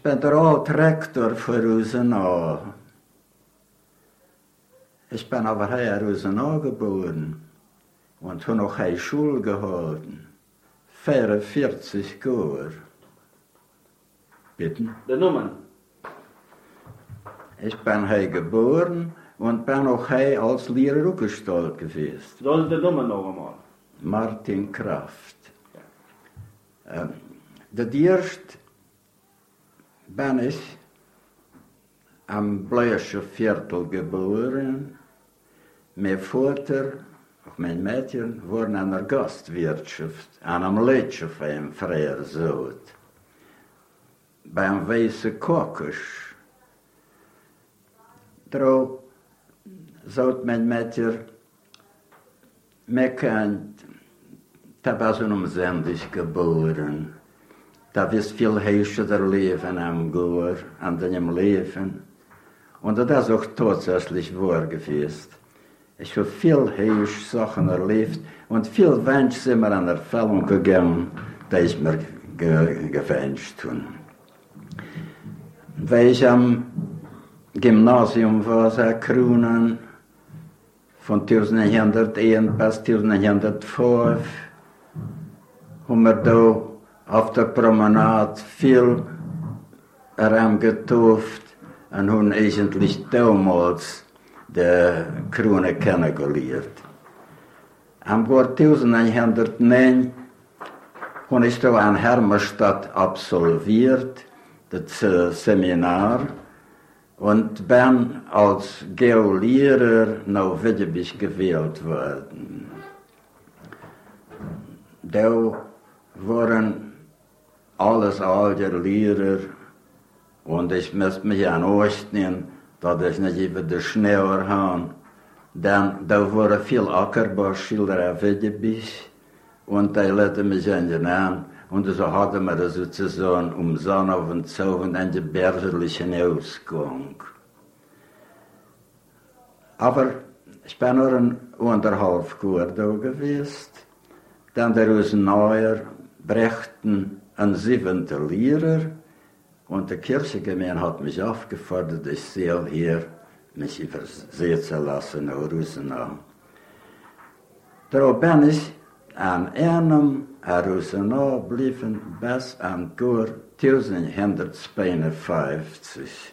ben der oud rector voor Rozenau. Ich bin aber hier in Rozenau geboren und habe noch eine Schule gehalten. 44 Jahre. Bitte? Die Nummern? Ich bin hier geboren und bin auch hier als Lehrer aufgestellt gewesen. Soll die Nummer noch einmal? Martin Kraft. Das erste bin ich am Bleiische Viertel geboren. Mein Vater und mein Mädchen waren an der Gastwirtschaft, an einem Leitschenfein früher so. Beim Weißen Kokisch. Darauf sagt mein Mädchen, mir kennt, da war so umsendig geboren. Da ist viel heißer der Leben am Goor, an dem Leben. Und das ist auch tatsächlich wahr gewesen. Ich habe viel heiße Sachen erlebt und viel Wünsche sind mir an Erfüllung gegeben, die ich mir gewünscht habe. Weil ich am Gymnasium war, Kronen, von 1901 bis 1905, haben wir da auf der Promenade viel herangetuft und haben eigentlich damals die Krone kennengelernt. Am Jahr 1909 habe ich da in Hermannstadt absolviert, das Seminar, und bin als Geolehrer nach Wittebich gewählt worden. Da waren alles alte Lehrer und ich musste mich an Osten, dass ich nicht über den Schnee habe. Dann da waren viele Ackerbauschilder auf Wittebich und die lehnten mich an. Und so hatten wir sozusagen Sonne und so und einen bergerlichen Ausgang. Aber ich bin nur ein anderthalb Jahr da gewesen. Dann der Rosenauer brächten einen 7. Lehrer und die Kirchengemeinde hat mich aufgefordert, ich soll hier mich übersehen zu lassen nach Rosenau. Darauf bin ich an einem Rosenau blieben bis an Jahr 1952.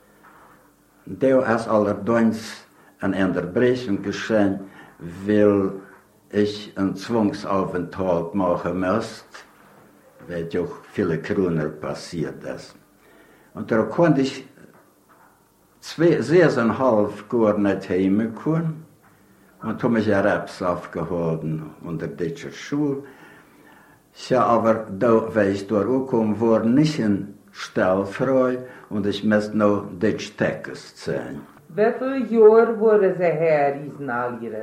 Da ist allerdings eine Unterbrechung geschehen, weil ich einen Zwangsaufenthalt machen musste, weil auch viele Kroner passiert ist. Und da konnte ich 6,5 Jahre nicht heimkommen und habe mich Raps aufgehalten unter der Schule. Ja, aber da, weil ich dort angekommen war, nicht in stellfrei und ich musste noch die Steckers zählen. Wie viele Jahre waren Sie her, Riesenalierer?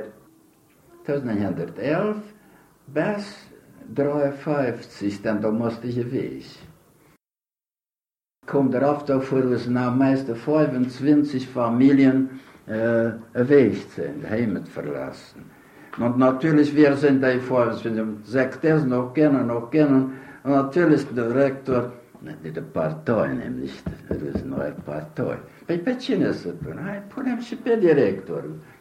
1911 bis 1953, denn da musste ich weg. Kommt darauf, da fuhren nach meist 25 Familien weg sind, Heimat verlassen. Und natürlich, wir sind die 25, noch kennen. Und natürlich der Rektor, nicht die Partei, nämlich, das ist eine neue Partei. Bei Pecines, ein polemischer Direktor.